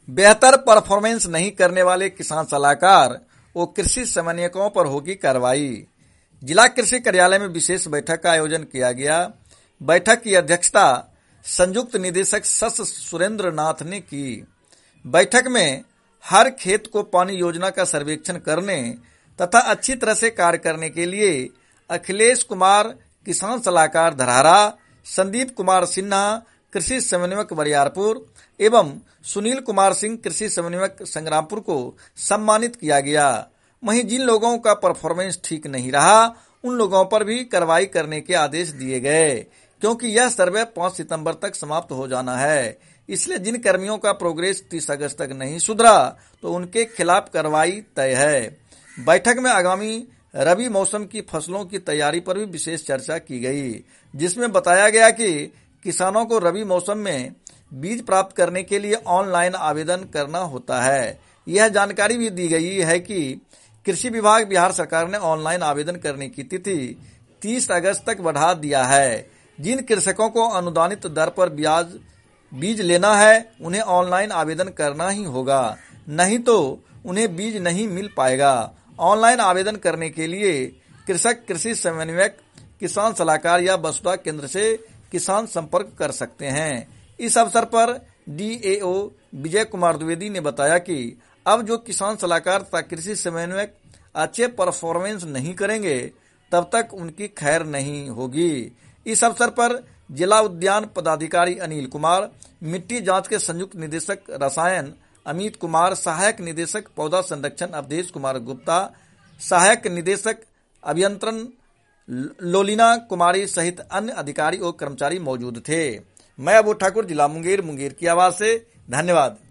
बेहतर परफॉर्मेंस नहीं करने वाले किसान सलाहकार व कृषि समन्वयकों पर होगी कार्रवाई। जिला कृषि कार्यालय में विशेष बैठक का आयोजन किया गया। बैठक की अध्यक्षता संयुक्त निदेशक सस सुरेंद्र नाथ ने की। बैठक में हर खेत को पानी योजना का सर्वेक्षण करने तथा अच्छी तरह से कार्य करने के लिए अखिलेश कुमार किसान सलाहकार धरहरा, संदीप कुमार सिन्हा कृषि समन्वयक बरियारपुर एवं सुनील कुमार सिंह कृषि समन्वयक संग्रामपुर को सम्मानित किया गया। वहीं जिन लोगों का परफॉर्मेंस ठीक नहीं रहा उन लोगों पर भी कार्रवाई करने के आदेश दिए गए, क्योंकि यह सर्वे 5 सितंबर तक समाप्त हो जाना है। इसलिए जिन कर्मियों का प्रोग्रेस 30 अगस्त तक नहीं सुधरा तो उनके खिलाफ कार्रवाई तय है। बैठक में आगामी रबी मौसम की फसलों की तैयारी पर भी विशेष चर्चा की गई, जिसमें बताया गया कि किसानों को रबी मौसम में बीज प्राप्त करने के लिए ऑनलाइन आवेदन करना होता है। यह जानकारी भी दी गई है कि कृषि विभाग बिहार सरकार ने ऑनलाइन आवेदन करने की तिथि 30 अगस्त तक बढ़ा दिया है। जिन कृषकों को अनुदानित दर पर बीज लेना है उन्हें ऑनलाइन आवेदन करना ही होगा, नहीं तो उन्हें बीज नहीं मिल पाएगा। ऑनलाइन आवेदन करने के लिए कृषक कृषि समन्वयक, किसान सलाहकार या वसुधा केंद्र से किसान संपर्क कर सकते हैं। इस अवसर पर डीएओ विजय कुमार द्विवेदी ने बताया कि अब जो किसान सलाहकार तथा कृषि समन्वयक अच्छे परफॉर्मेंस नहीं करेंगे तब तक उनकी खैर नहीं होगी। इस अवसर पर जिला उद्यान पदाधिकारी अनिल कुमार, मिट्टी जांच के संयुक्त निदेशक रसायन अमित कुमार, सहायक निदेशक पौधा संरक्षण अवधेश कुमार गुप्ता, सहायक निदेशक अभियंत्रण लोलिना कुमारी सहित अन्य अधिकारी और कर्मचारी मौजूद थे। मैं अबू ठाकुर, जिला मुंगेर की आवाज से, धन्यवाद।